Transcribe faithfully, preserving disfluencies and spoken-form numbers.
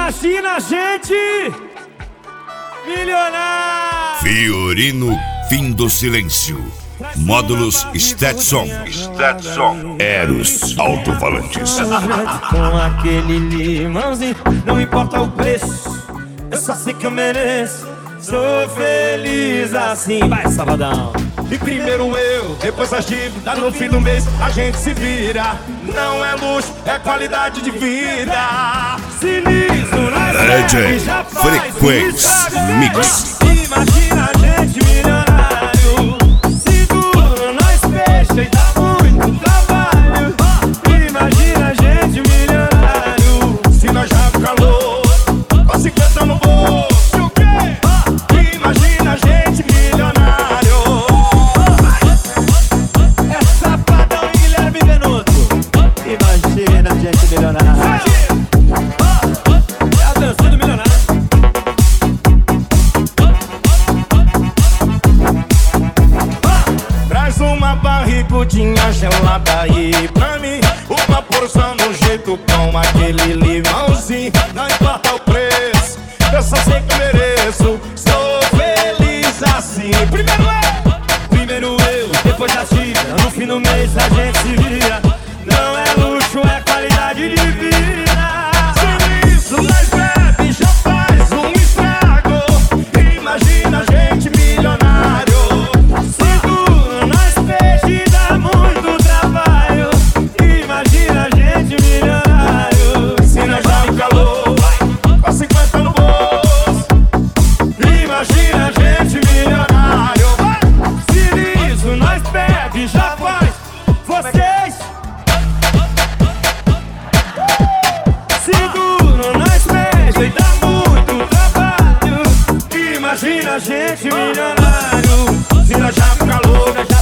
Imagina a gente milionário. Fiorino, fim do silêncio. Módulos Stetson. Stetson. Eros alto-falantes. Com aquele limãozinho, não importa o preço, eu só sei que eu mereço. Sou feliz assim. Vai, Sabadão. E primeiro eu, depois as dívidas, no fim do mês a gente se vira. Não é luxo, é qualidade de vida. Sinistro, nós D J já faz Frequência Mix. Imagina a gente milionário. Seguro, nós fecha e dá muito trabalho. Imagina a gente milionário. Se nós já com calor, com cinquenta no bolso. Imagina a gente milionário. É Safadão e Guilherme Venuto. Imagina a gente milionário. É a dança do milionário. Traz uma barrigudinha gelada aí pra mim. Uma porção no jeito com aquele limãozinho. Não importa o preço, eu só sei que mereço. Sou feliz assim. Primeiro eu, Primeiro eu, depois a China. No fim do mês a gente se vira. Não é luxo, é qualidade de vida. sem isso nós bebe, já faz um estrago. Imagina a gente milionário. Seguro, nós peixe e dá muito trabalho. Imagina a gente milionário. Se nós já no calor, com cinquenta no bolso. Imagina a gente milionário. Sinistro, nós bebe, já faz. Vocês seguro, nós peixe e dá muito trabalho. Imagina a gente milionário. Se nós já com calor,